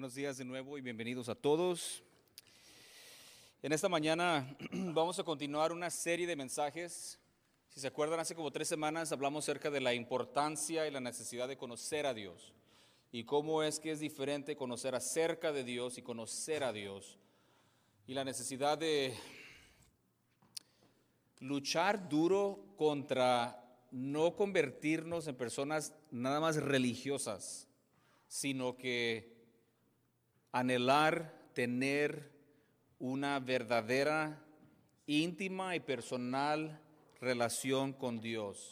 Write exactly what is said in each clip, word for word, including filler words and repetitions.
Buenos días de nuevo y bienvenidos a todos. En esta mañana vamos a continuar una serie de mensajes. Si se acuerdan, hace como tres semanas hablamos acerca de la importancia y la necesidad de conocer a Dios y cómo es que es diferente conocer acerca de Dios y conocer a Dios y la necesidad de luchar duro contra no convertirnos en personas nada más religiosas, sino que anhelar tener una verdadera, íntima y personal relación con Dios.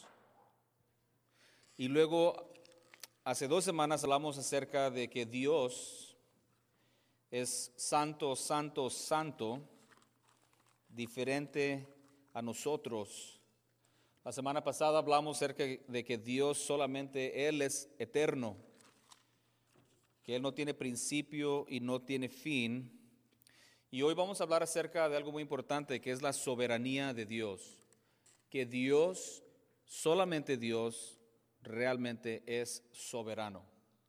Y luego, hace dos semanas hablamos acerca de que Dios es santo, santo, santo, diferente a nosotros. La semana pasada hablamos acerca de que Dios solamente Él es eterno, que Él no tiene principio y no tiene fin. Y hoy vamos a hablar acerca de algo muy importante, que es la soberanía de Dios. Que Dios, solamente Dios, realmente es soberano.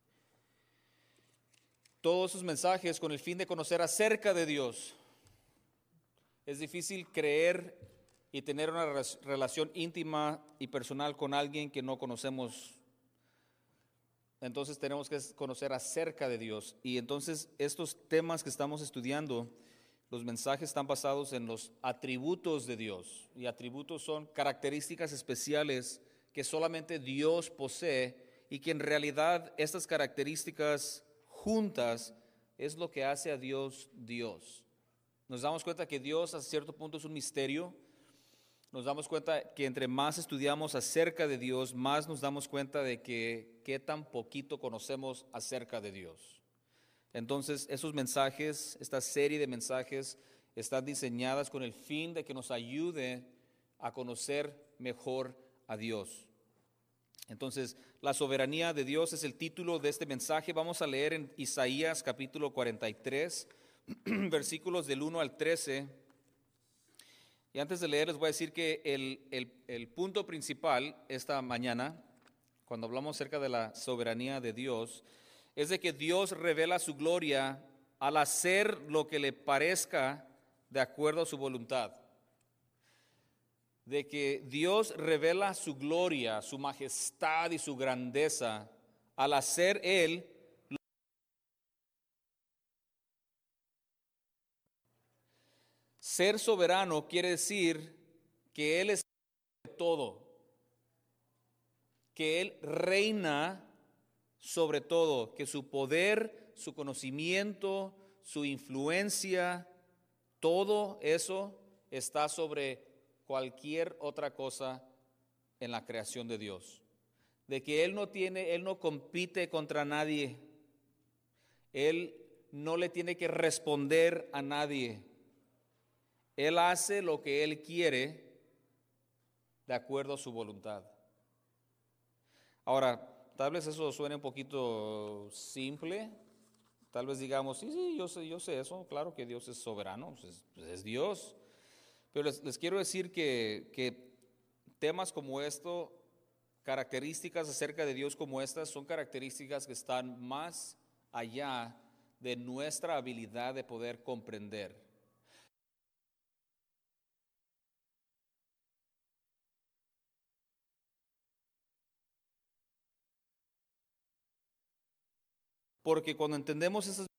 Todos sus mensajes con el fin de conocer acerca de Dios. Es difícil creer y tener una relación íntima y personal con alguien que no conocemos. Entonces tenemos que conocer acerca de Dios. Y entonces estos temas que estamos estudiando, los mensajes están basados en los atributos de Dios. Y atributos son características especiales que solamente Dios posee y que en realidad estas características juntas es lo que hace a Dios Dios. Nos damos cuenta que Dios a cierto punto es un misterio. Nos damos cuenta que entre más estudiamos acerca de Dios, más nos damos cuenta de que qué tan poquito conocemos acerca de Dios. Entonces, esos mensajes, esta serie de mensajes, están diseñadas con el fin de que nos ayude a conocer mejor a Dios. Entonces, la soberanía de Dios es el título de este mensaje. Vamos a leer en Isaías capítulo cuarenta y tres, versículos del uno al trece. Y antes de leer les voy a decir que el, el, el punto principal esta mañana, cuando hablamos acerca de la soberanía de Dios, es de que Dios revela su gloria al hacer lo que le parezca de acuerdo a su voluntad. De que Dios revela su gloria, su majestad y su grandeza al hacer Él. Ser soberano quiere decir que Él es todo, que Él reina sobre todo, que su poder, su conocimiento, su influencia, todo eso está sobre cualquier otra cosa en la creación de Dios. De que Él no tiene, Él no compite contra nadie, Él no le tiene que responder a nadie. Él hace lo que Él quiere de acuerdo a su voluntad. Ahora, tal vez eso suene un poquito simple. Tal vez digamos, sí, sí, yo sé, yo sé eso. Claro que Dios es soberano, pues es, es Dios. Pero les, les quiero decir que, que temas como esto, características acerca de Dios como estas, son características que están más allá de nuestra habilidad de poder comprender. Porque cuando entendemos esas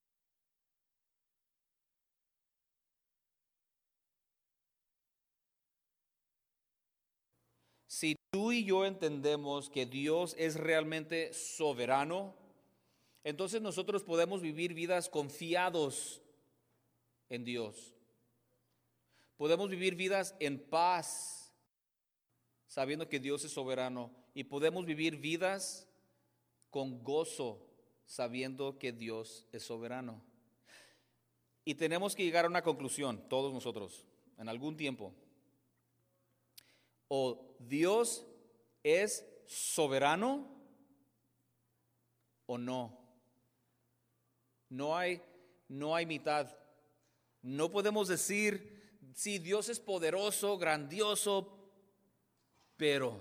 si tú y yo entendemos que Dios es realmente soberano, entonces nosotros podemos vivir vidas confiados en Dios. Podemos vivir vidas en paz, sabiendo que Dios es soberano. Y podemos vivir vidas con gozo, sabiendo que Dios es soberano. Y tenemos que llegar a una conclusión, todos nosotros, en algún tiempo. O Dios es soberano o no. No hay, no hay mitad. No podemos decir, sí, Dios es poderoso, grandioso, pero,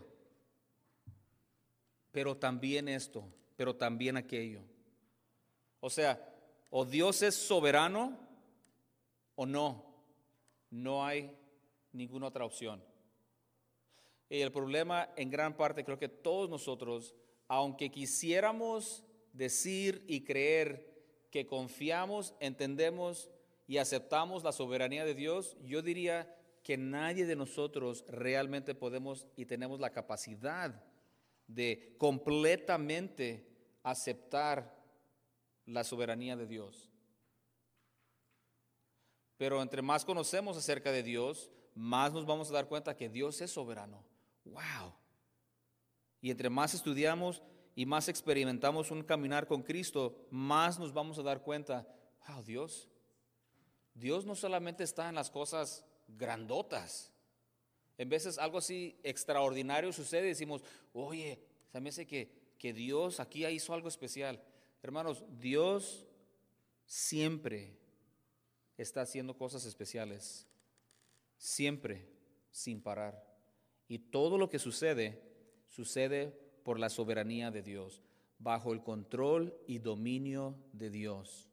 pero también esto, pero también aquello. O sea, O Dios es soberano o no. No hay ninguna otra opción. Y el problema en gran parte creo que todos nosotros, aunque quisiéramos decir y creer que confiamos, entendemos y aceptamos la soberanía de Dios, yo diría que nadie de nosotros realmente podemos y tenemos la capacidad de completamente aceptar la soberanía de Dios. Pero entre más conocemos acerca de Dios, más nos vamos a dar cuenta que Dios es soberano. ¡Wow! Y entre más estudiamos y más experimentamos un caminar con Cristo, más nos vamos a dar cuenta, wow, Dios, Dios no solamente está en las cosas grandotas. En veces algo así extraordinario sucede y decimos, oye, se me hace que, que Dios aquí hizo algo especial. Hermanos, Dios siempre está haciendo cosas especiales, siempre, sin parar. Y todo lo que sucede, sucede por la soberanía de Dios, bajo el control y dominio de Dios.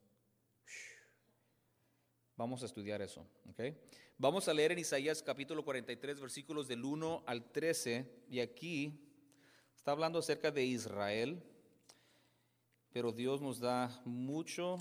Vamos a estudiar eso, ¿ok? Vamos a leer en Isaías capítulo cuarenta y tres, versículos del uno al trece, y aquí está hablando acerca de Israel, pero Dios nos da mucho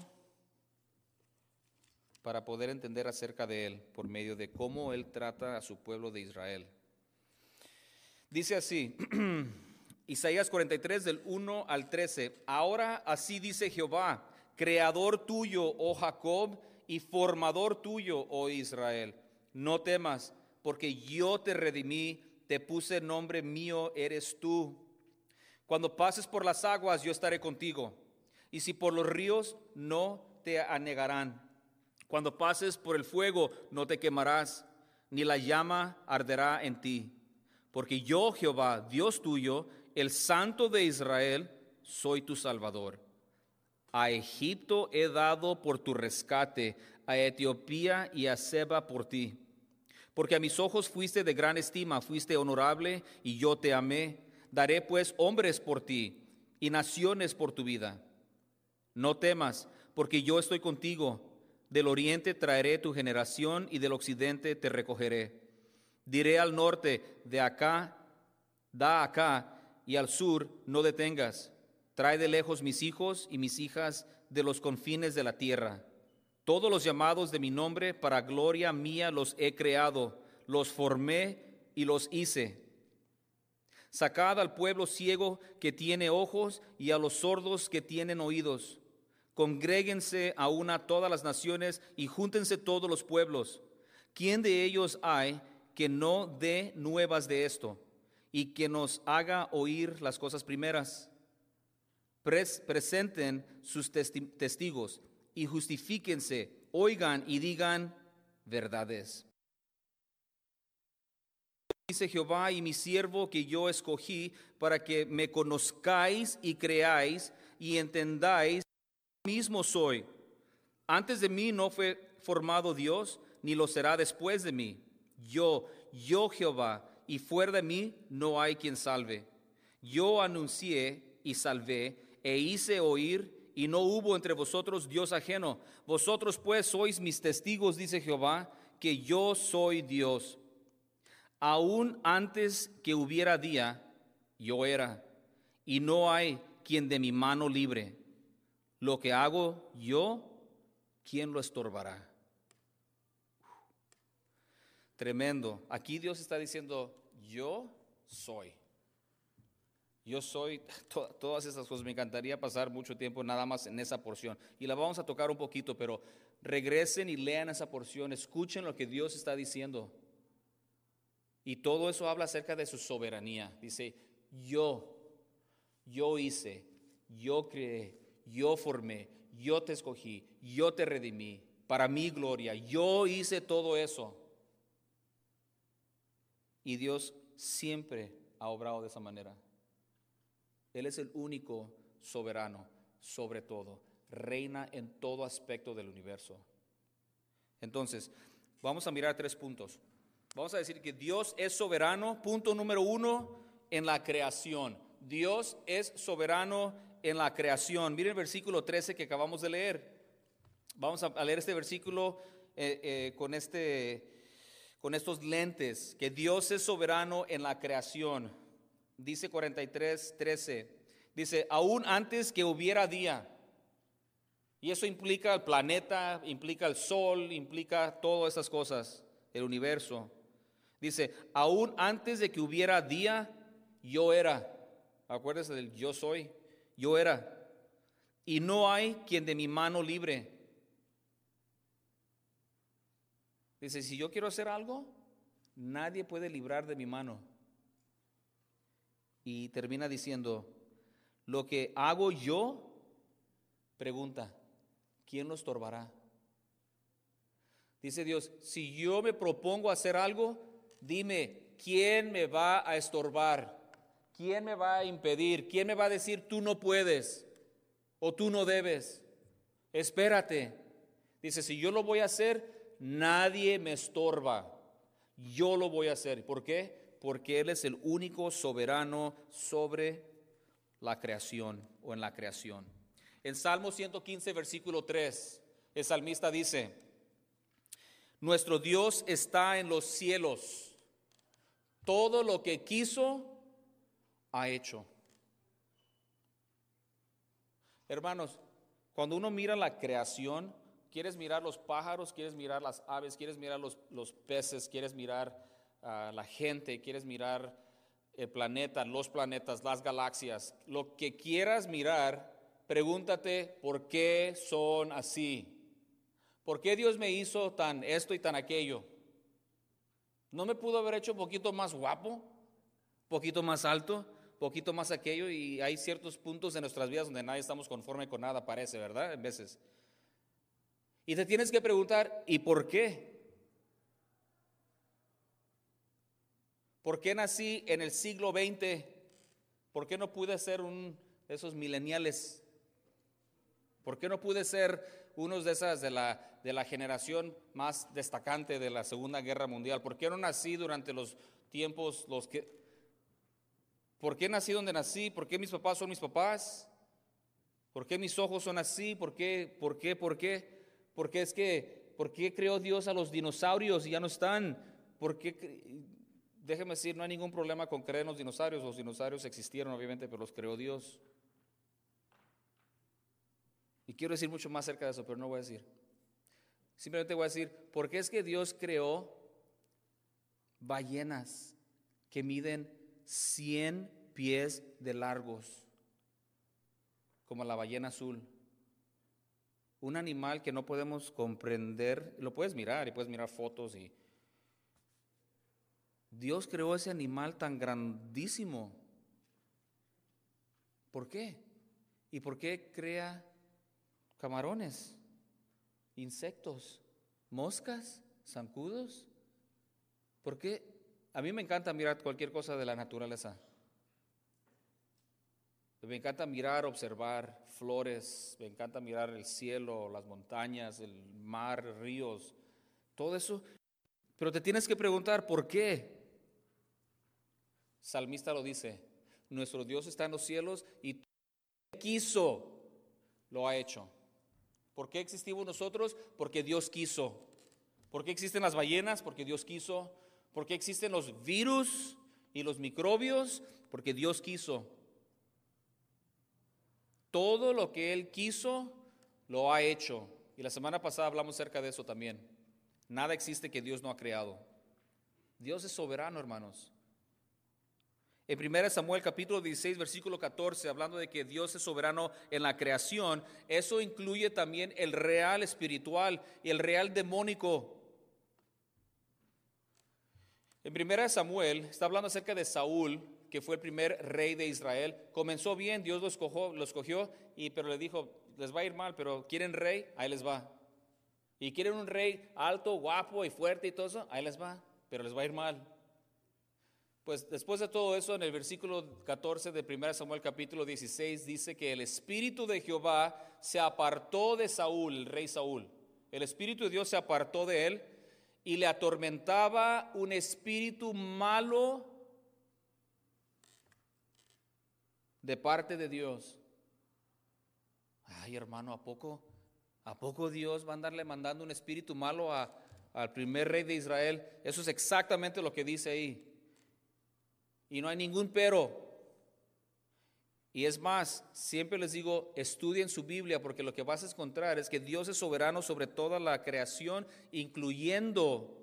para poder entender acerca de Él, por medio de cómo Él trata a su pueblo de Israel. Dice así, Isaías cuarenta y tres, del uno al trece, ahora así dice Jehová, creador tuyo, oh Jacob, y formador tuyo, oh Israel, no temas, porque yo te redimí, te puse nombre mío, eres tú. Cuando pases por las aguas, yo estaré contigo, y si por los ríos, no te anegarán. Cuando pases por el fuego, no te quemarás, ni la llama arderá en ti. Porque yo, Jehová, Dios tuyo, el Santo de Israel, soy tu Salvador. A Egipto he dado por tu rescate, a Etiopía y a Seba por ti. Porque a mis ojos fuiste de gran estima, fuiste honorable y yo te amé. Daré pues hombres por ti y naciones por tu vida. No temas, porque yo estoy contigo. Del oriente traeré tu generación y del occidente te recogeré. Diré al norte, de acá, da acá, y al sur, no detengas. Trae de lejos mis hijos y mis hijas de los confines de la tierra. Todos los llamados de mi nombre, para gloria mía los he creado, los formé y los hice. Sacad al pueblo ciego que tiene ojos y a los sordos que tienen oídos. Congréguense a una todas las naciones y júntense todos los pueblos. ¿Quién de ellos hay que no dé nuevas de esto y que nos haga oír las cosas primeras? Pres- presenten sus testi- testigos y justifíquense, oigan y digan verdades. Dice Jehová, y mi siervo que yo escogí, para que me conozcáis y creáis y entendáis que yo mismo soy. Antes de mí no fue formado Dios, ni lo será después de mí. Yo, yo Jehová, y fuera de mí no hay quien salve. Yo anuncié y salvé, e hice oír, y no hubo entre vosotros Dios ajeno. Vosotros pues sois mis testigos, dice Jehová, que yo soy Dios. Aún antes que hubiera día, yo era, y no hay quien de mi mano libre. Lo que hago yo, ¿quién lo estorbará? Tremendo. Aquí Dios está diciendo, yo soy. Yo soy to- todas esas cosas. Me encantaría pasar mucho tiempo nada más en esa porción. Y la vamos a tocar un poquito, pero regresen y lean esa porción. Escuchen lo que Dios está diciendo. Y todo eso habla acerca de su soberanía. Dice, yo, yo hice, yo creé, yo formé, yo te escogí, yo te redimí. Para mi gloria, yo hice todo eso. Y Dios siempre ha obrado de esa manera. Él es el único soberano sobre todo. Reina en todo aspecto del universo. Entonces, vamos a mirar tres puntos. Vamos a decir que Dios es soberano, punto número uno, en la creación. Dios es soberano en la creación. Miren el versículo trece que acabamos de leer. Vamos a leer este versículo eh, eh, con, este, con estos lentes, que Dios es soberano en la creación. Dice cuarenta y tres, trece, dice, aún antes que hubiera día, y eso implica el planeta, implica el sol, implica todas esas cosas, el universo. Dice, aún antes de que hubiera día, yo era. Acuérdense del yo soy, yo era. Y no hay quien de mi mano libre. Dice, si yo quiero hacer algo, nadie puede librar de mi mano. Y termina diciendo, lo que hago yo, pregunta, ¿quién lo estorbará? Dice Dios, si yo me propongo hacer algo, dime, ¿quién me va a estorbar? ¿Quién me va a impedir? ¿Quién me va a decir, tú no puedes o tú no debes? Espérate. Dice, si yo lo voy a hacer, nadie me estorba. Yo lo voy a hacer. ¿Por qué? Porque Él es el único soberano sobre la creación o en la creación. En Salmo ciento quince, versículo tres, el salmista dice, nuestro Dios está en los cielos, todo lo que quiso, ha hecho. Hermanos, cuando uno mira la creación, quieres mirar los pájaros, quieres mirar las aves, quieres mirar los, los peces, quieres mirar a uh, la gente, quieres mirar el planeta, los planetas, las galaxias, lo que quieras mirar, pregúntate por qué son así. ¿Por qué Dios me hizo tan esto y tan aquello? ¿No me pudo haber hecho un poquito más guapo, un poquito más alto, un poquito más aquello? Y hay ciertos puntos en nuestras vidas donde nadie estamos conforme con nada, parece, ¿verdad? En veces. Y te tienes que preguntar, ¿y por qué? ¿Por qué nací en el siglo veinte? ¿Por qué no pude ser un de esos mileniales? ¿Por qué no pude ser uno de esas de la, de la generación más destacante de la Segunda Guerra Mundial? ¿Por qué no nací durante los tiempos los que... ¿Por qué nací donde nací? ¿Por qué mis papás son mis papás? ¿Por qué mis ojos son así? ¿Por qué? ¿Por qué? ¿Por qué? ¿Por qué es que, ¿por qué creó Dios a los dinosaurios y ya no están? ¿Por qué? Déjeme decir, no hay ningún problema con creer en los dinosaurios. Los dinosaurios existieron, obviamente, pero los creó Dios. Y quiero decir mucho más acerca de eso, pero no voy a decir. Simplemente voy a decir, ¿por qué es que Dios creó ballenas que miden cien pies de largos, como la ballena azul? Un animal que no podemos comprender, lo puedes mirar y puedes mirar fotos y Dios creó ese animal tan grandísimo. ¿Por qué? ¿Y por qué crea camarones, insectos, moscas, zancudos? ¿Por qué? A mí me encanta mirar cualquier cosa de la naturaleza. Me encanta mirar, observar flores, me encanta mirar el cielo, las montañas, el mar, ríos, todo eso. Pero te tienes que preguntar, ¿por qué? Salmista lo dice, nuestro Dios está en los cielos y todo lo que quiso, lo ha hecho. ¿Por qué existimos nosotros? Porque Dios quiso. ¿Por qué existen las ballenas? Porque Dios quiso. ¿Por qué existen los virus y los microbios? Porque Dios quiso. Todo lo que Él quiso, lo ha hecho. Y la semana pasada hablamos acerca de eso también. Nada existe que Dios no ha creado. Dios es soberano, hermanos. En primera Samuel capítulo dieciséis, versículo catorce, hablando de que Dios es soberano en la creación, eso incluye también el real espiritual y el real demónico. En primera Samuel está hablando acerca de Saúl, que fue el primer rey de Israel. Comenzó bien, Dios lo escogió, lo escogió y, pero le dijo, les va a ir mal, pero ¿quieren rey? Ahí les va. ¿Y quieren un rey alto, guapo y fuerte y todo eso? Ahí les va, pero les va a ir mal. Pues después de todo eso, en el versículo catorce de primera Samuel capítulo dieciséis, dice que el Espíritu de Jehová se apartó de Saúl, el rey Saúl. El Espíritu de Dios se apartó de él y le atormentaba un espíritu malo de parte de Dios. Ay, hermano, ¿a poco? ¿A poco Dios va a andarle mandando un espíritu malo a, al primer rey de Israel? Eso es exactamente lo que dice ahí. Y no hay ningún pero. Y es más, siempre les digo, estudien su Biblia, porque lo que vas a encontrar es que Dios es soberano sobre toda la creación, incluyendo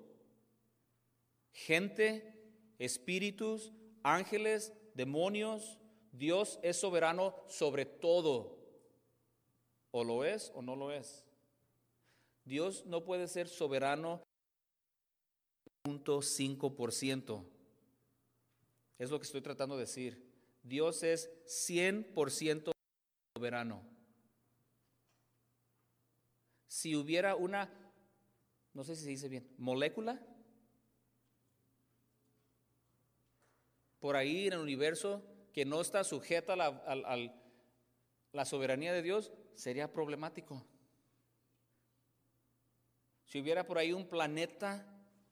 gente, espíritus, ángeles, demonios. Dios es soberano sobre todo. O lo es o no lo es. Dios no puede ser soberano cero punto cinco por ciento. Es lo que estoy tratando de decir. Dios es cien por ciento soberano. Si hubiera una, no sé si se dice bien, molécula por ahí en el universo que no está sujeta a la, a, a la soberanía de Dios, sería problemático. Si hubiera por ahí un planeta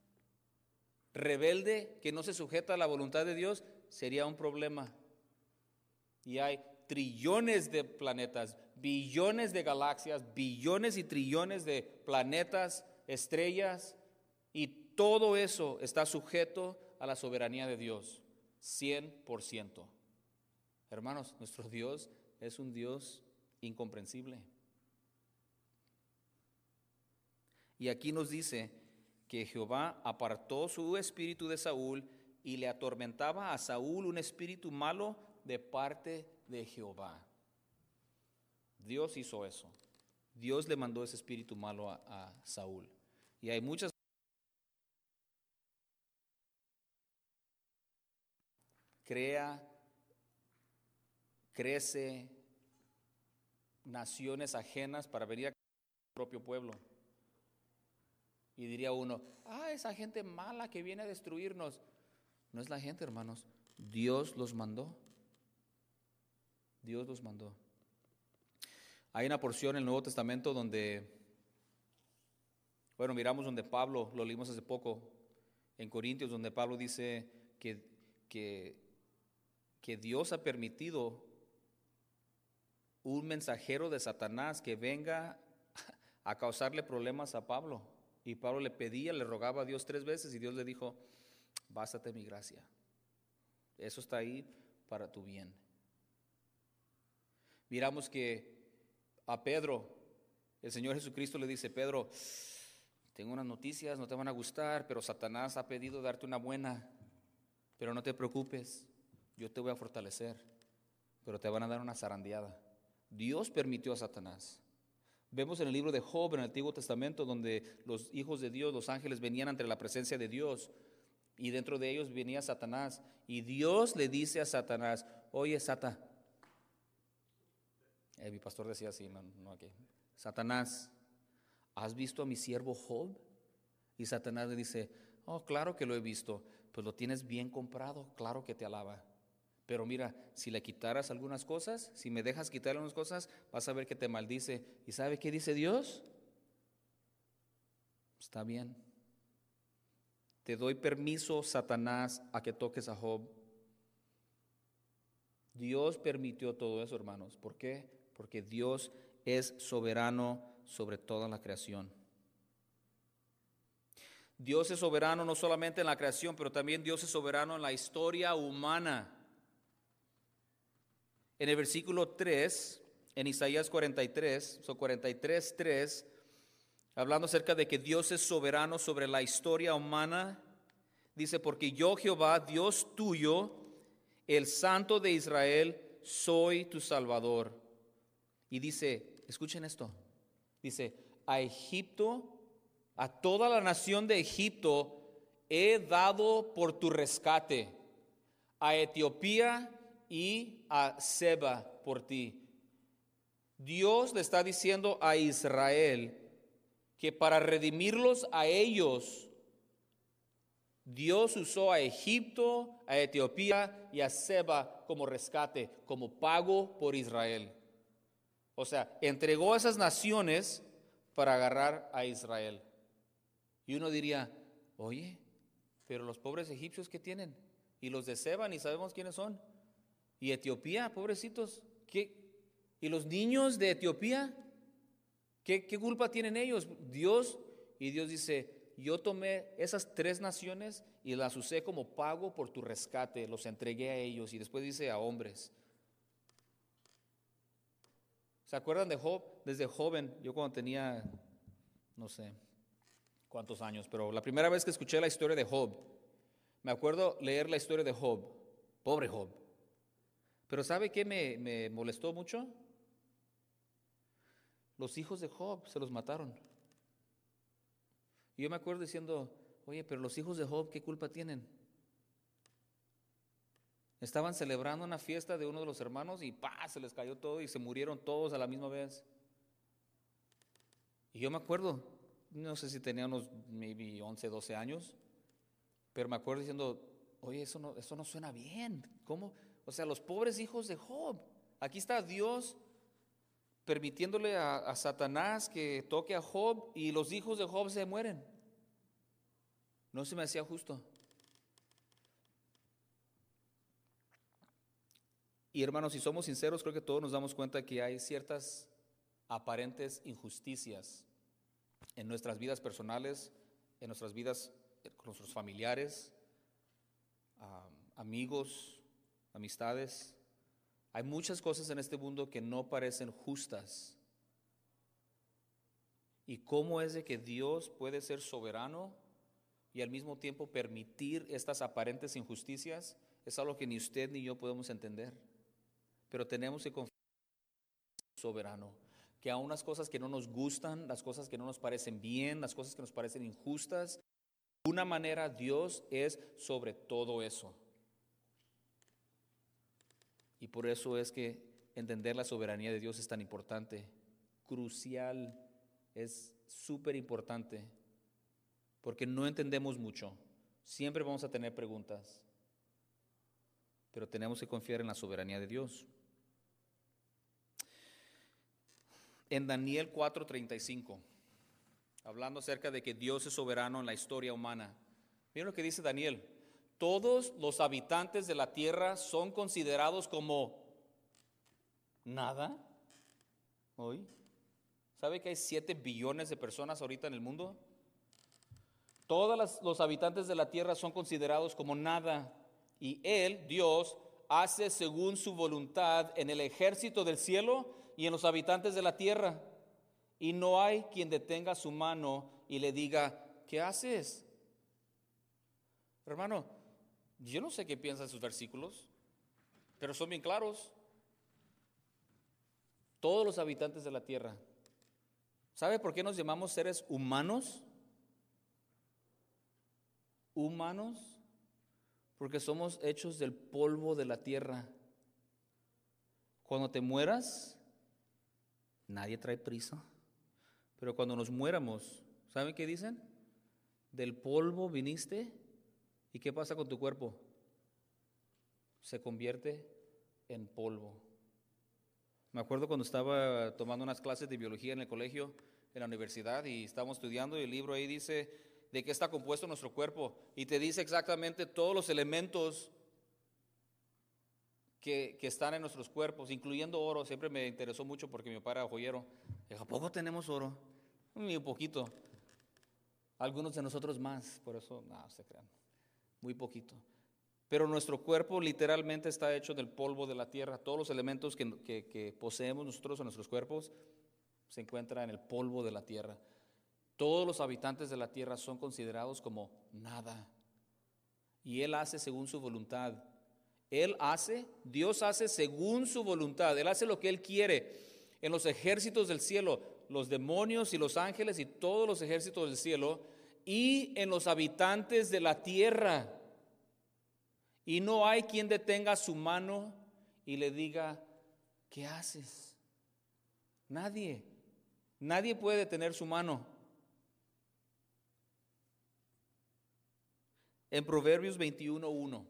rebelde que no se sujeta a la voluntad de Dios, sería un problema. Y hay trillones de planetas, billones de galaxias, billones y trillones de planetas, estrellas, y todo eso está sujeto a la soberanía de Dios, cien por ciento. Hermanos, nuestro Dios es un Dios incomprensible. Y aquí nos dice que Jehová apartó su espíritu de Saúl y le atormentaba a Saúl un espíritu malo de parte de Jehová. Dios hizo eso. Dios le mandó ese espíritu malo a, a Saúl. Y hay muchas crea, crece naciones ajenas para venir a su propio pueblo. Y diría uno, ah, esa gente mala que viene a destruirnos. No es la gente, hermanos. Dios los mandó. Dios los mandó. Hay una porción en el Nuevo Testamento donde, bueno, miramos donde Pablo, lo leímos hace poco, en Corintios, donde Pablo dice que, que, que Dios ha permitido un mensajero de Satanás que venga a causarle problemas a Pablo. Y Pablo le pedía, le rogaba a Dios tres veces y Dios le dijo, bástate mi gracia. Eso está ahí para tu bien. Miramos que a Pedro, el Señor Jesucristo le dice, Pedro, tengo unas noticias, no te van a gustar, pero Satanás ha pedido darte una buena, pero no te preocupes, yo te voy a fortalecer, pero te van a dar una zarandeada. Dios permitió a Satanás. Vemos en el libro de Job, en el Antiguo Testamento, donde los hijos de Dios, los ángeles, venían ante la presencia de Dios, y dentro de ellos venía Satanás, y Dios le dice a Satanás, oye, Sata, eh, mi pastor decía así, no, no aquí, Satanás, ¿has visto a mi siervo Job? Y Satanás le dice, oh, claro que lo he visto, pues lo tienes bien comprado, claro que te alaba. Pero mira, si le quitaras algunas cosas, si me dejas quitarle unas cosas, vas a ver que te maldice. ¿Y sabe qué dice Dios? Está bien. Te doy permiso, Satanás, a que toques a Job. Dios permitió todo eso, hermanos. ¿Por qué? Porque Dios es soberano sobre toda la creación. Dios es soberano no solamente en la creación, pero también Dios es soberano en la historia humana. En el versículo tres, en Isaías cuarenta y tres, son cuarenta y tres, tres, hablando acerca de que Dios es soberano sobre la historia humana, dice, porque yo Jehová, Dios tuyo, el Santo de Israel, soy tu Salvador. Y dice, escuchen esto, dice, a Egipto, a toda la nación de Egipto, he dado por tu rescate, a Etiopía y a Seba por ti. Dios le está diciendo a Israel que para redimirlos a ellos, Dios usó a Egipto, a Etiopía y a Seba como rescate, como pago por Israel. O sea, entregó a esas naciones para agarrar a Israel. Y uno diría, oye, pero los pobres egipcios, ¿qué tienen? Y los de Seba, ni sabemos quiénes son. Y Etiopía, pobrecitos, ¿qué? ¿Y los niños de Etiopía? ¿Qué, qué culpa tienen ellos? Dios, y Dios dice, yo tomé esas tres naciones y las usé como pago por tu rescate, los entregué a ellos, y después dice a hombres. ¿Se acuerdan de Job? Desde joven, yo cuando tenía, no sé cuántos años, pero la primera vez que escuché la historia de Job, me acuerdo leer la historia de Job, pobre Job. Pero ¿sabe qué me, me molestó mucho? Los hijos de Job se los mataron. Y yo me acuerdo diciendo, oye, pero los hijos de Job, ¿qué culpa tienen? Estaban celebrando una fiesta de uno de los hermanos y ¡pah! Se les cayó todo y se murieron todos a la misma vez. Y yo me acuerdo, no sé si tenía unos maybe once, doce años, pero me acuerdo diciendo, oye, eso no, eso no suena bien. ¿Cómo? O sea, los pobres hijos de Job. Aquí está Dios permitiéndole a, a Satanás que toque a Job y los hijos de Job se mueren. No se me hacía justo. Y hermanos, si somos sinceros, creo que todos nos damos cuenta que hay ciertas aparentes injusticias en nuestras vidas personales, en nuestras vidas con nuestros familiares, uh, amigos, amistades. Hay muchas cosas en este mundo que no parecen justas. ¿Y cómo es de que Dios puede ser soberano y al mismo tiempo permitir estas aparentes injusticias? Es algo que ni usted ni yo podemos entender. Pero tenemos que confiar en el soberano, que aun las cosas que no nos gustan, las cosas que no nos parecen bien, las cosas que nos parecen injustas, de una manera Dios es sobre todo eso. Y por eso es que entender la soberanía de Dios es tan importante, crucial, es súper importante, porque no entendemos mucho, siempre vamos a tener preguntas, pero tenemos que confiar en la soberanía de Dios. En Daniel cuatro treinta y cinco, hablando acerca de que Dios es soberano en la historia humana, miren lo que dice Daniel: todos los habitantes de la tierra son considerados como nada. Hoy, ¿sabe que hay siete billones de personas ahorita en el mundo? Todos las, los habitantes de la tierra son considerados como nada. Y Él, Dios, hace según su voluntad en el ejército del cielo y en los habitantes de la tierra. Y no hay quien detenga su mano y le diga, ¿qué haces? Hermano, yo no sé qué piensan sus versículos, pero son bien claros. Todos los habitantes de la tierra. ¿Sabe por qué nos llamamos seres humanos? Humanos, porque somos hechos del polvo de la tierra. Cuando te mueras, nadie trae prisa. Pero cuando nos muéramos, ¿saben qué dicen? Del polvo viniste, ¿y qué pasa con tu cuerpo? Se convierte en polvo. Me acuerdo cuando estaba tomando unas clases de biología en el colegio, en la universidad, y estábamos estudiando, y el libro ahí dice de qué está compuesto nuestro cuerpo, y te dice exactamente todos los elementos que, que están en nuestros cuerpos, incluyendo oro. Siempre me interesó mucho porque mi papá era joyero. ¿A poco tenemos oro? Muy poquito. Algunos de nosotros más, por eso, no, se crean, muy poquito. Pero nuestro cuerpo literalmente está hecho del polvo de la tierra. Todos los elementos que, que, que poseemos nosotros en nuestros cuerpos se encuentran en el polvo de la tierra. Todos los habitantes de la tierra son considerados como nada. Y Él hace según su voluntad. Él hace, Dios hace según su voluntad. Él hace lo que Él quiere. En los ejércitos del cielo, los demonios y los ángeles y todos los ejércitos del cielo, y en los habitantes de la tierra. Y no hay quien detenga su mano y le diga, ¿qué haces? Nadie. Nadie puede detener su mano. En Proverbios veintiuno uno,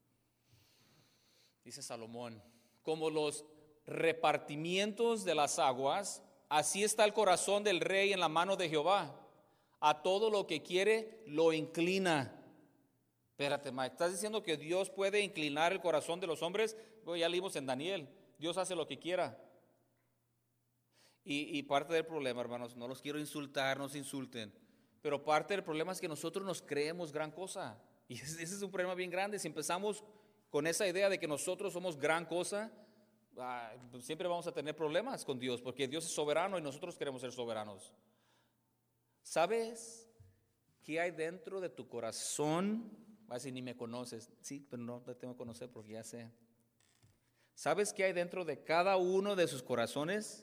dice Salomón, como los repartimientos de las aguas, así está el corazón del rey en la mano de Jehová. A todo lo que quiere lo inclina. Espérate, Mike, ¿estás diciendo que Dios puede inclinar el corazón de los hombres? Bueno, ya leímos en Daniel, Dios hace lo que quiera. Y, y parte del problema, hermanos, no los quiero insultar, no se insulten, pero parte del problema es que nosotros nos creemos gran cosa. Y ese, ese es un problema bien grande. Si empezamos con esa idea de que nosotros somos gran cosa, ah, pues siempre vamos a tener problemas con Dios, porque Dios es soberano y nosotros queremos ser soberanos. ¿Sabes qué hay dentro de tu corazón? Va a decir, ni me conoces. Sí, pero no te tengo que conocer porque ya sé. ¿Sabes qué hay dentro de cada uno de sus corazones?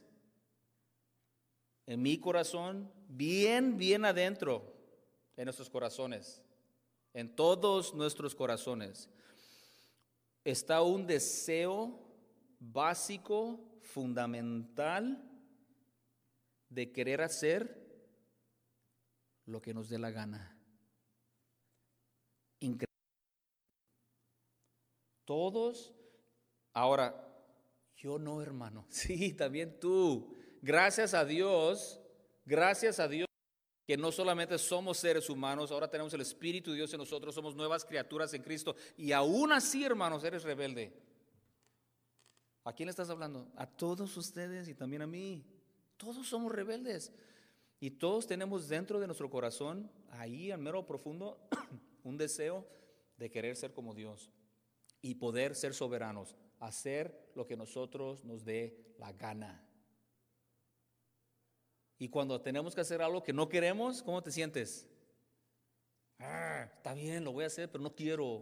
En mi corazón, bien, bien adentro de nuestros corazones, en todos nuestros corazones, está un deseo básico, fundamental, de querer hacer lo que nos dé la gana. Increíble. Todos, ahora, yo no, hermano, sí, también tú. Gracias a Dios, gracias a Dios, que no solamente somos seres humanos, ahora tenemos el Espíritu de Dios en nosotros, somos nuevas criaturas en Cristo, y aún así, hermanos, eres rebelde. ¿A quién le estás hablando? A todos ustedes y también a mí. Todos somos rebeldes, y todos tenemos dentro de nuestro corazón, ahí al mero profundo, un deseo de querer ser como Dios y poder ser soberanos, hacer lo que nosotros nos dé la gana. Y cuando tenemos que hacer algo que no queremos, ¿cómo te sientes? Ah, está bien, lo voy a hacer, pero no quiero.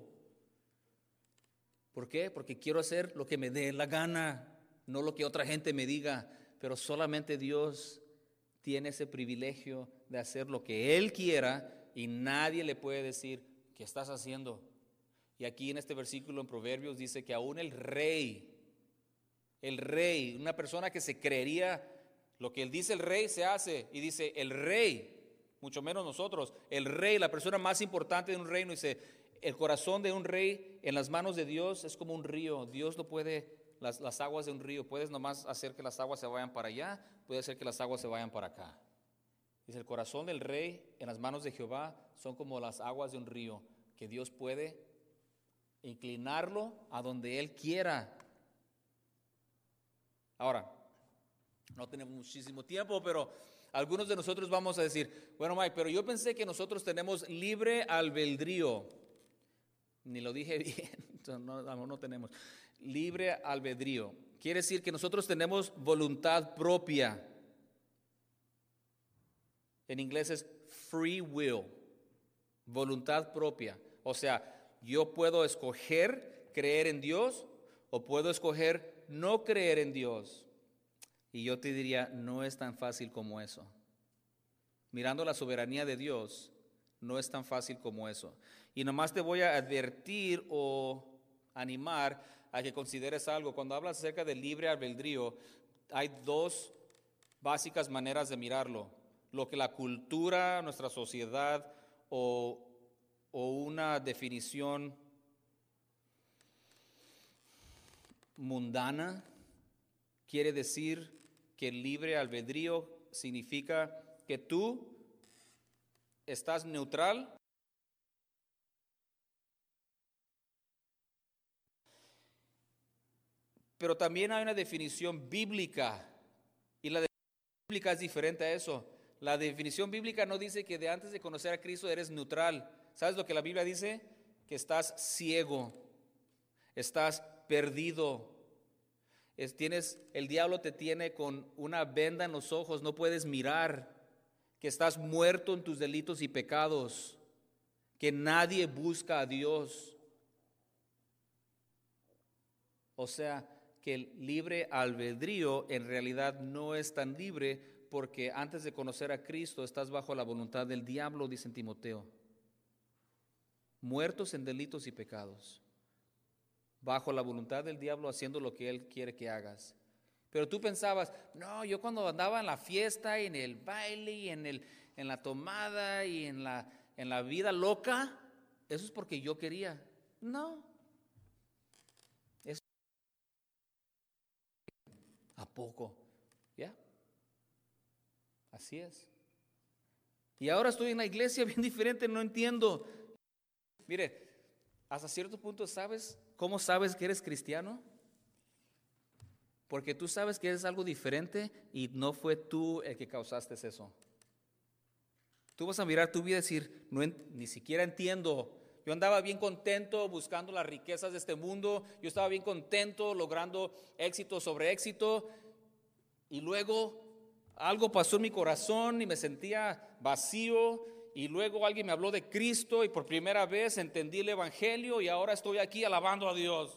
¿Por qué? Porque quiero hacer lo que me dé la gana, no lo que otra gente me diga. Pero solamente Dios tiene ese privilegio de hacer lo que Él quiera y nadie le puede decir, ¿qué estás haciendo? Y aquí en este versículo en Proverbios dice que aún el rey, el rey, una persona que se creería, lo que él dice el rey se hace, y dice el rey, mucho menos nosotros, el rey, la persona más importante de un reino, dice, el corazón de un rey en las manos de Dios es como un río. Dios lo puede, las, las aguas de un río, puedes nomás hacer que las aguas se vayan para allá, puede hacer que las aguas se vayan para acá. Dice, el corazón del rey en las manos de Jehová son como las aguas de un río, que Dios puede inclinarlo a donde Él quiera. Ahora, no tenemos muchísimo tiempo, pero algunos de nosotros vamos a decir, bueno, Mike, pero yo pensé que nosotros tenemos libre albedrío. Ni lo dije bien, no, no, no tenemos. Libre albedrío. Quiere decir que nosotros tenemos voluntad propia. En inglés es free will, voluntad propia. O sea, yo puedo escoger creer en Dios o puedo escoger no creer en Dios. Y yo te diría, no es tan fácil como eso. Mirando la soberanía de Dios, no es tan fácil como eso. Y nomás te voy a advertir o animar a que consideres algo. Cuando hablas acerca del libre albedrío, hay dos básicas maneras de mirarlo. Lo que la cultura, nuestra sociedad o, o una definición mundana quiere decir que el libre albedrío significa que tú estás neutral pero también hay una definición bíblica y la definición bíblica es diferente a eso. La definición bíblica no dice que de antes de conocer a Cristo eres neutral. ¿Sabes lo que la Biblia dice? Que estás ciego, estás perdido. Es, tienes, el diablo te tiene con una venda en los ojos, no puedes mirar, que estás muerto en tus delitos y pecados, que nadie busca a Dios. O sea, que el libre albedrío en realidad no es tan libre porque antes de conocer a Cristo estás bajo la voluntad del diablo, dice en Timoteo. Muertos en delitos y pecados. Bajo la voluntad del diablo haciendo lo que él quiere que hagas. Pero tú pensabas, no, yo cuando andaba en la fiesta y en el baile y en, el, en la tomada y en la, en la vida loca, eso es porque yo quería. No. Eso. ¿A poco? ¿Ya? Así es. Y ahora estoy en la iglesia bien diferente, no entiendo. Mire, hasta cierto punto, ¿sabes cómo sabes que eres cristiano? Porque tú sabes que es algo diferente y no fue tú el que causaste eso. Tú vas a mirar tu vida y decir, no, ni siquiera entiendo. Yo andaba bien contento buscando las riquezas de este mundo. Yo estaba bien contento logrando éxito sobre éxito. Y luego algo pasó en mi corazón y me sentía vacío. Y luego alguien me habló de Cristo y por primera vez entendí el evangelio y ahora estoy aquí alabando a Dios.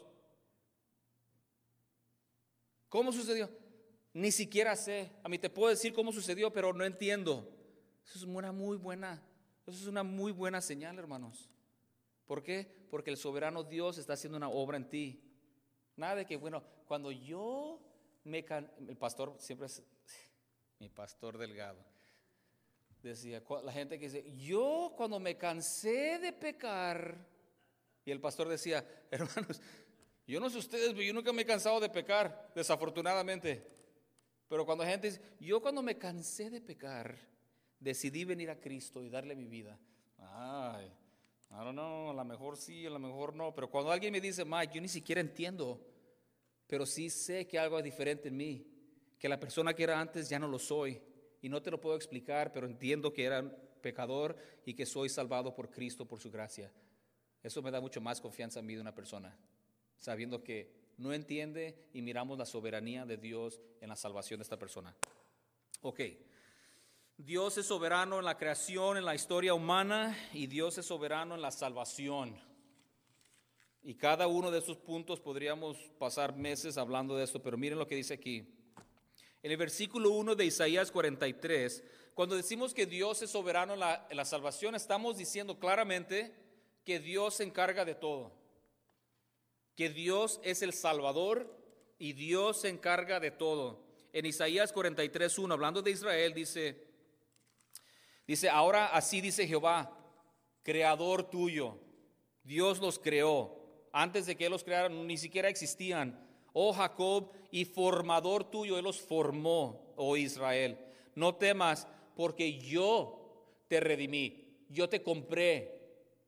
¿Cómo sucedió? Ni siquiera sé. A mí te puedo decir cómo sucedió, pero no entiendo. Eso es una muy buena, eso es una muy buena señal, hermanos. ¿Por qué? Porque el soberano Dios está haciendo una obra en ti. Nada de que, bueno, cuando yo me can... el pastor siempre es mi pastor Delgado. Decía, la gente que dice, yo cuando me cansé de pecar, y el pastor decía, hermanos, yo no sé ustedes, pero yo nunca me he cansado de pecar, desafortunadamente. Pero cuando la gente dice, yo cuando me cansé de pecar, decidí venir a Cristo y darle mi vida. Ay, I don't know, a lo mejor sí, a lo mejor no. Pero cuando alguien me dice, Mike, yo ni siquiera entiendo, pero sí sé que algo es diferente en mí, que la persona que era antes ya no lo soy. Y no te lo puedo explicar, pero entiendo que era un pecador y que soy salvado por Cristo, por su gracia. Eso me da mucho más confianza a mí de una persona, sabiendo que no entiende y miramos la soberanía de Dios en la salvación de esta persona. Ok, Dios es soberano en la creación, en la historia humana, y Dios es soberano en la salvación. Y cada uno de esos puntos podríamos pasar meses hablando de esto, pero miren lo que dice aquí. En el versículo uno de Isaías cuarenta y tres, cuando decimos que Dios es soberano en la, en la salvación, estamos diciendo claramente que Dios se encarga de todo. Que Dios es el Salvador y Dios se encarga de todo. En Isaías cuarenta y tres, uno, hablando de Israel, dice, dice, ahora así dice Jehová, creador tuyo. Dios los creó. Antes de que Él los creara, ni siquiera existían. Oh Jacob, y formador tuyo, Él los formó, oh Israel. No temas, porque yo te redimí, yo te compré,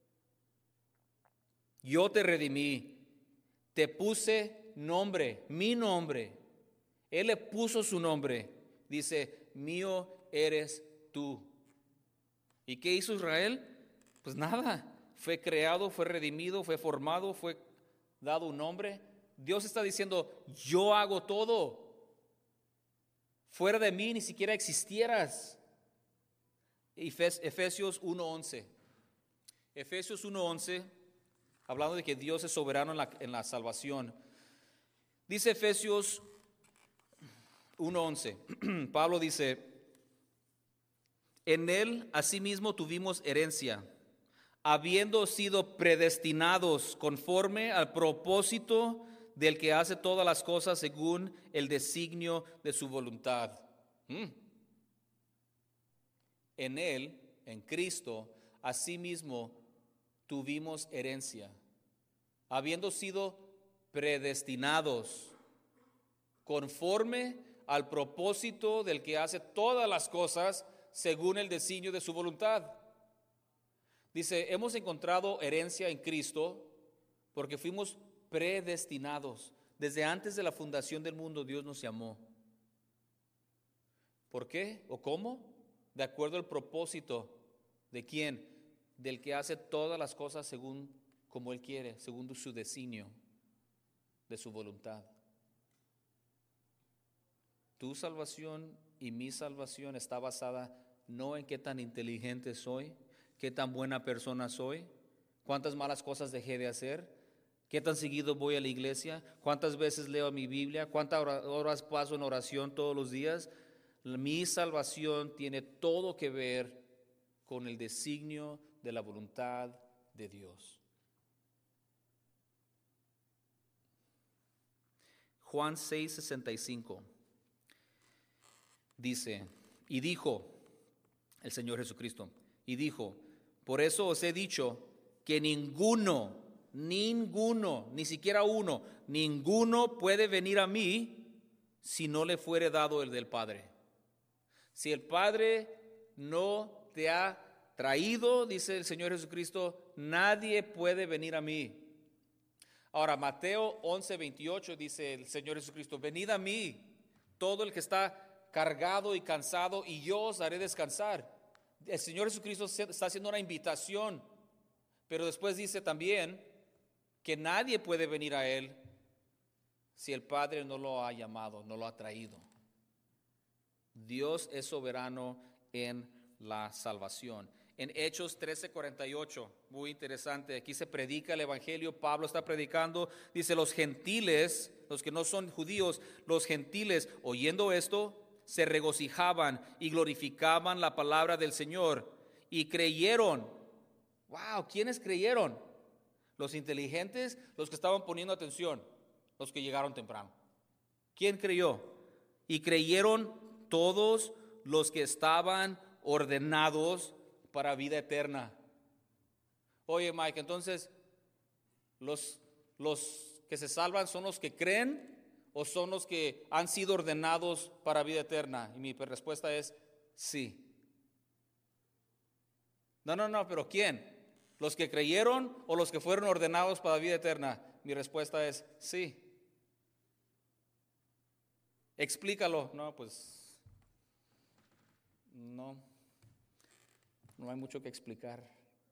yo te redimí. Te puse nombre, mi nombre. Él le puso su nombre. Dice, mío eres tú. ¿Y qué hizo Israel? Pues nada, fue creado, fue redimido, fue formado, fue dado un nombre. Dios está diciendo, yo hago todo. Fuera de mí ni siquiera existieras. Efesios uno once. Efesios uno once. Hablando de que Dios es soberano en la, en la salvación. Dice Efesios uno once. Pablo dice, en Él asimismo tuvimos herencia, habiendo sido predestinados conforme al propósito del que hace todas las cosas según el designio de su voluntad. Mm. En Él, en Cristo, asimismo tuvimos herencia, habiendo sido predestinados conforme al propósito del que hace todas las cosas según el designio de su voluntad. Dice, hemos encontrado herencia en Cristo porque fuimos predestinados. Desde antes de la fundación del mundo Dios nos llamó. ¿Por qué o cómo? De acuerdo al propósito de quién, del que hace todas las cosas según como Él quiere, según su designio de su voluntad. Tu salvación y mi salvación está basada no en qué tan inteligente soy, qué tan buena persona soy, cuántas malas cosas dejé de hacer, qué tan seguido voy a la iglesia, cuántas veces leo mi Biblia, cuántas horas paso en oración todos los días. Mi salvación tiene todo que ver con el designio de la voluntad de Dios. Juan seis sesenta y cinco dice, y dijo el Señor Jesucristo, y dijo, por eso os he dicho que ninguno, ninguno, ni siquiera uno, ninguno puede venir a mí si no le fuere dado el del Padre. Si el Padre no te ha traído, dice el Señor Jesucristo, nadie puede venir a mí. Ahora, Mateo once veintiocho dice el Señor Jesucristo: venid a mí, todo el que está cargado y cansado, y yo os haré descansar. El Señor Jesucristo está haciendo una invitación, pero después dice también que nadie puede venir a Él si el Padre no lo ha llamado, no lo ha traído. Dios es soberano en la salvación. En Hechos trece cuarenta y ocho, muy interesante, aquí se predica el Evangelio, Pablo está predicando, dice: los gentiles, los que no son judíos, los gentiles, oyendo esto, se regocijaban y glorificaban la palabra del Señor, y creyeron. Wow, ¿quiénes creyeron? Los inteligentes, los que estaban poniendo atención, los que llegaron temprano. ¿Quién creyó? Y creyeron todos los que estaban ordenados para vida eterna. Oye, Mike, entonces, ¿los, los que se salvan son los que creen o son los que han sido ordenados para vida eterna? Y mi respuesta es sí. No, no, no, pero ¿quién? ¿Los que creyeron o los que fueron ordenados para vida eterna? Mi respuesta es sí. Explícalo. No, pues no, no hay mucho que explicar.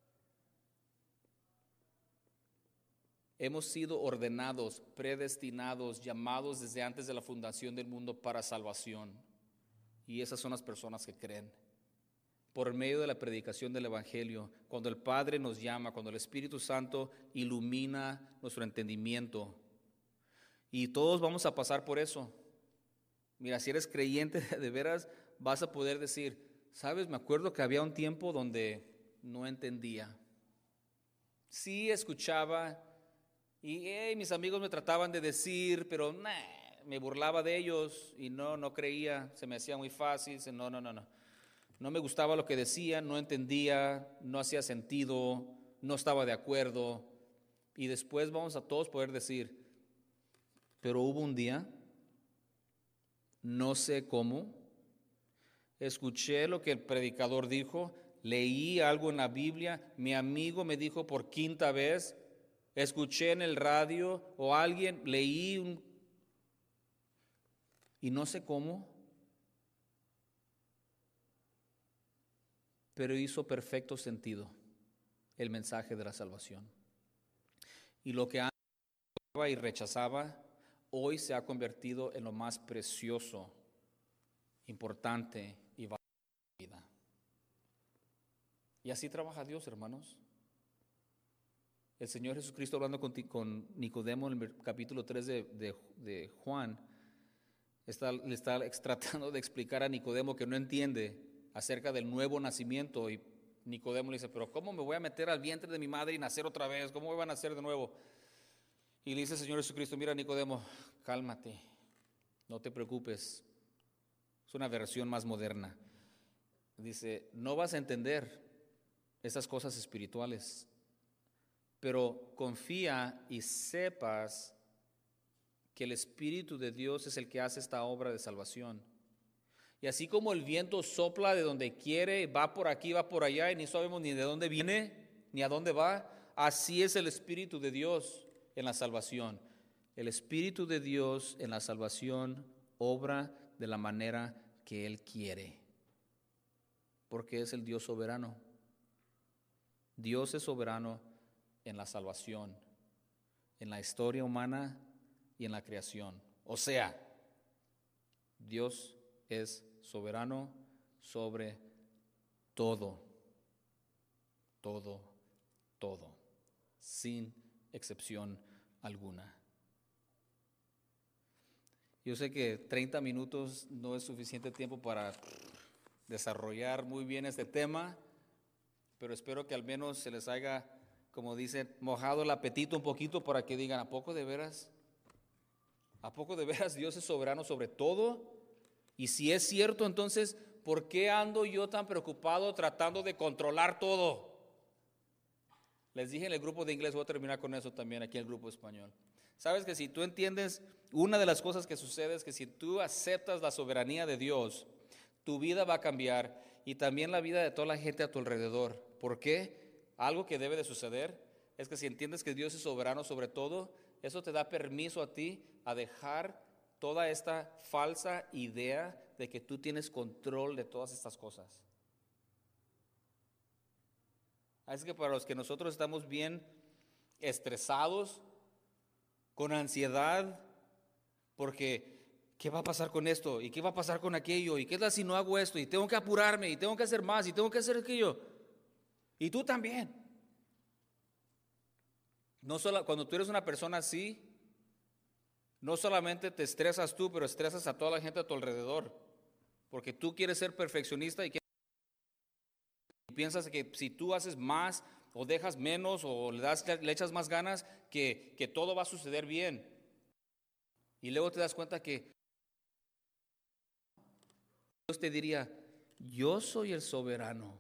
Hemos sido ordenados, predestinados, llamados desde antes de la fundación del mundo para salvación. Y esas son las personas que creen. Por medio de la predicación del Evangelio, cuando el Padre nos llama, cuando el Espíritu Santo ilumina nuestro entendimiento. Y todos vamos a pasar por eso. Mira, si eres creyente de veras, vas a poder decir: sabes, me acuerdo que había un tiempo donde no entendía. Sí escuchaba y hey, mis amigos me trataban de decir, pero nah, me burlaba de ellos y no, no creía, se me hacía muy fácil, no, no, no, no. No me gustaba lo que decían, no entendía, no hacía sentido, no estaba de acuerdo. Y después vamos a todos poder decir: pero hubo un día, no sé cómo, escuché lo que el predicador dijo, leí algo en la Biblia, mi amigo me dijo por quinta vez, escuché en el radio o alguien, leí un... y no sé cómo, pero hizo perfecto sentido el mensaje de la salvación. Y lo que antes y rechazaba, hoy se ha convertido en lo más precioso, importante y valioso de la vida. Y así trabaja Dios, hermanos. El Señor Jesucristo, hablando con, con Nicodemo en el capítulo tres de, de, de Juan, está, le está tratando de explicar a Nicodemo que no entiende acerca del nuevo nacimiento. Y Nicodemo le dice: pero ¿cómo me voy a meter al vientre de mi madre y nacer otra vez? ¿Cómo voy a nacer de nuevo? Y le dice el Señor Jesucristo: mira, Nicodemo, cálmate, no te preocupes. Es una versión más moderna. Dice: no vas a entender esas cosas espirituales, pero confía y sepas que el Espíritu de Dios es el que hace esta obra de salvación. Y así como el viento sopla de donde quiere, va por aquí, va por allá, y ni sabemos ni de dónde viene, ni a dónde va, así es el Espíritu de Dios en la salvación. El Espíritu de Dios en la salvación obra de la manera que Él quiere, porque es el Dios soberano. Dios es soberano en la salvación, en la historia humana y en la creación. O sea, Dios es soberano sobre todo, todo, todo, sin excepción alguna. Yo sé que treinta minutos no es suficiente tiempo para desarrollar muy bien este tema, pero espero que al menos se les haya, como dicen, mojado el apetito un poquito para que digan: ¿a poco de veras? ¿A poco de veras Dios es soberano sobre todo? Y si es cierto, entonces, ¿por qué ando yo tan preocupado tratando de controlar todo? Les dije en el grupo de inglés, voy a terminar con eso también aquí en el grupo español. Sabes que si tú entiendes, una de las cosas que sucede es que si tú aceptas la soberanía de Dios, tu vida va a cambiar y también la vida de toda la gente a tu alrededor. ¿Por qué? Algo que debe de suceder es que si entiendes que Dios es soberano sobre todo, Eso te da permiso a ti a dejar toda esta falsa idea de que tú tienes control de todas estas cosas. Así que para los que nosotros estamos bien estresados, con ansiedad, porque ¿qué va a pasar con esto? ¿Y qué va a pasar con aquello? ¿Y qué tal si no hago esto? Y tengo que apurarme, y tengo que hacer más, y tengo que hacer aquello. Y tú también. No solo, cuando tú eres una persona así, no solamente te estresas tú, pero estresas a toda la gente a tu alrededor, porque tú quieres ser perfeccionista y piensas que si tú haces más o dejas menos o le, das, le echas más ganas, que, que todo va a suceder bien. Y luego te das cuenta que Dios te diría, yo soy el soberano,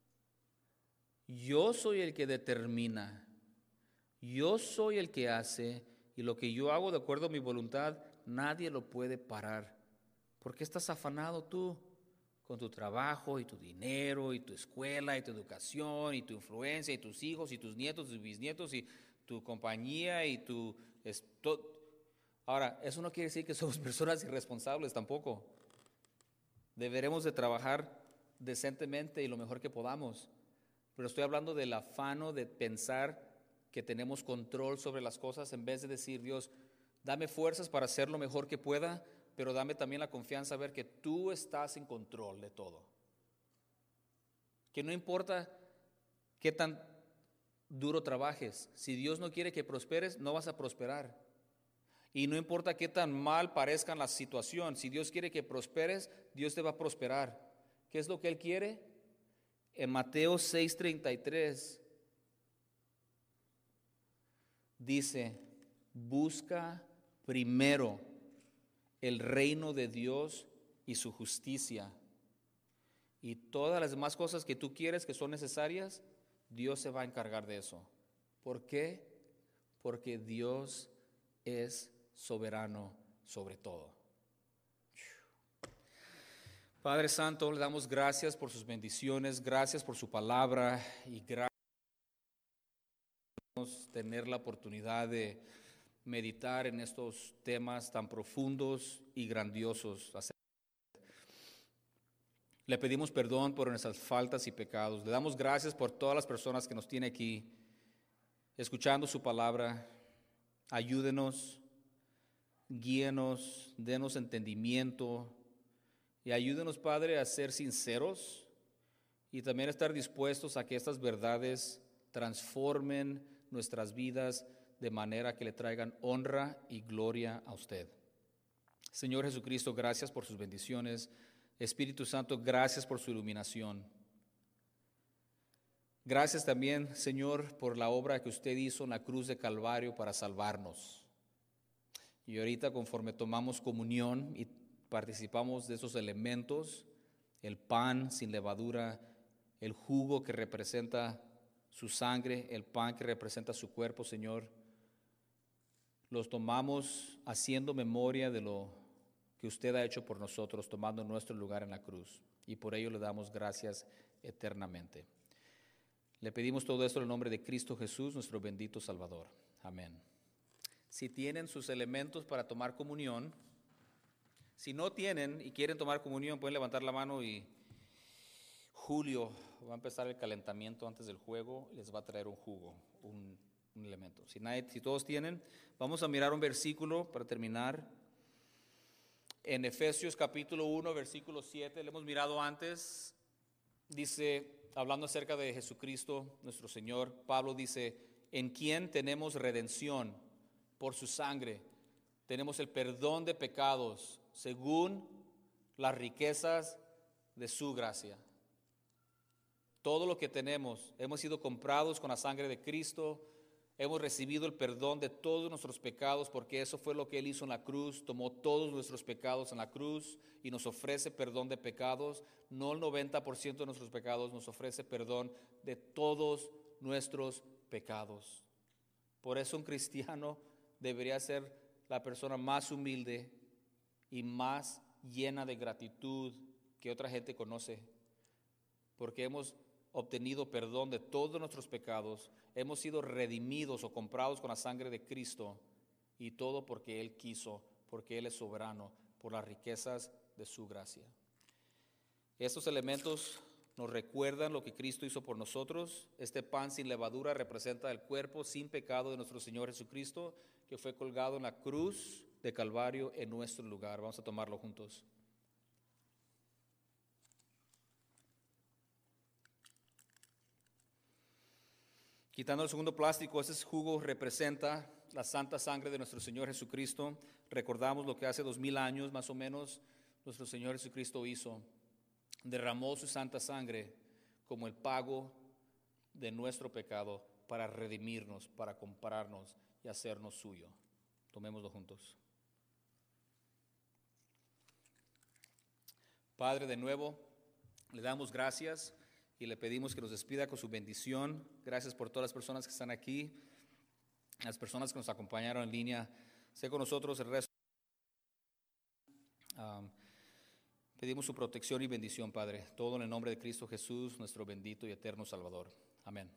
yo soy el que determina, yo soy el que hace, y lo que yo hago de acuerdo a mi voluntad, nadie lo puede parar. ¿Por qué estás afanado tú con tu trabajo y tu dinero y tu escuela y tu educación y tu influencia y tus hijos y tus nietos y bisnietos y tu compañía y tu... Esto? Ahora, eso no quiere decir que somos personas irresponsables tampoco. Deberemos de trabajar decentemente y lo mejor que podamos. Pero estoy hablando del afano de pensar que tenemos control sobre las cosas en vez de decir, Dios, dame fuerzas para hacer lo mejor que pueda, pero dame también la confianza a ver que tú estás en control de todo. Que no importa qué tan duro trabajes, si Dios no quiere que prosperes, no vas a prosperar. Y no importa qué tan mal parezca la situación, si Dios quiere que prosperes, Dios te va a prosperar. ¿Qué es lo que Él quiere? En Mateo seis treinta y tres dice, busca primero el reino de Dios y su justicia, y todas las demás cosas que tú quieres que son necesarias, Dios se va a encargar de eso. ¿Por qué? Porque Dios es soberano sobre todo. Padre Santo, le damos gracias por sus bendiciones, gracias por su palabra y gracias por tener la oportunidad de meditar en estos temas tan profundos y grandiosos. Le pedimos perdón por nuestras faltas y pecados. Le damos gracias por todas las personas que nos tiene aquí, escuchando su palabra. Ayúdenos, guíenos, denos entendimiento y ayúdenos, Padre, a ser sinceros y también a estar dispuestos a que estas verdades transformen nuestras vidas de manera que le traigan honra y gloria a usted. Señor Jesucristo, gracias por sus bendiciones. Espíritu Santo, gracias por su iluminación. Gracias también, Señor, por la obra que usted hizo en la cruz de Calvario para salvarnos. Y ahorita, conforme tomamos comunión y participamos de esos elementos, el pan sin levadura, el jugo que representa su sangre, el pan que representa su cuerpo, Señor, los tomamos haciendo memoria de lo que usted ha hecho por nosotros, tomando nuestro lugar en la cruz. Y por ello le damos gracias eternamente. Le pedimos todo esto en el nombre de Cristo Jesús, nuestro bendito Salvador. Amén. Si tienen sus elementos para tomar comunión, si no tienen y quieren tomar comunión, pueden levantar la mano y Julio va a empezar el calentamiento antes del juego, les va a traer un jugo, un, un elemento. Si, nadie, si todos tienen, vamos a mirar un versículo para terminar. En Efesios capítulo uno, versículo siete, lo hemos mirado antes, dice, hablando acerca de Jesucristo, nuestro Señor, Pablo dice, en quien tenemos redención por su sangre, tenemos el perdón de pecados según las riquezas de su gracia. Todo lo que tenemos, hemos sido comprados con la sangre de Cristo, hemos recibido el perdón de todos nuestros pecados, porque eso fue lo que Él hizo en la cruz, tomó todos nuestros pecados en la cruz y nos ofrece perdón de pecados, no el noventa por ciento de nuestros pecados, nos ofrece perdón de todos nuestros pecados. Por eso un cristiano debería ser la persona más humilde y más llena de gratitud que otra gente conoce, porque hemos obtenido perdón de todos nuestros pecados, hemos sido redimidos o comprados con la sangre de Cristo Y todo porque Él quiso, porque Él es soberano, por las riquezas de su gracia. Estos elementos nos recuerdan lo que Cristo hizo por nosotros. Este pan sin levadura representa el cuerpo sin pecado de nuestro Señor Jesucristo, que fue colgado en la cruz de Calvario en nuestro lugar. Vamos a tomarlo juntos. Quitando el segundo plástico, ese jugo representa la santa sangre de nuestro Señor Jesucristo. Recordamos lo que hace dos mil años más o menos nuestro Señor Jesucristo hizo. Derramó su santa sangre como el pago de nuestro pecado para redimirnos, para comprarnos y hacernos suyo. Tomémoslo juntos. Padre, de nuevo, le damos gracias y le pedimos que nos despida con su bendición. Gracias por todas las personas que están aquí, las personas que nos acompañaron en línea. Sé con nosotros el resto. Um, pedimos su protección y bendición, Padre. Todo en el nombre de Cristo Jesús, nuestro bendito y eterno Salvador. Amén.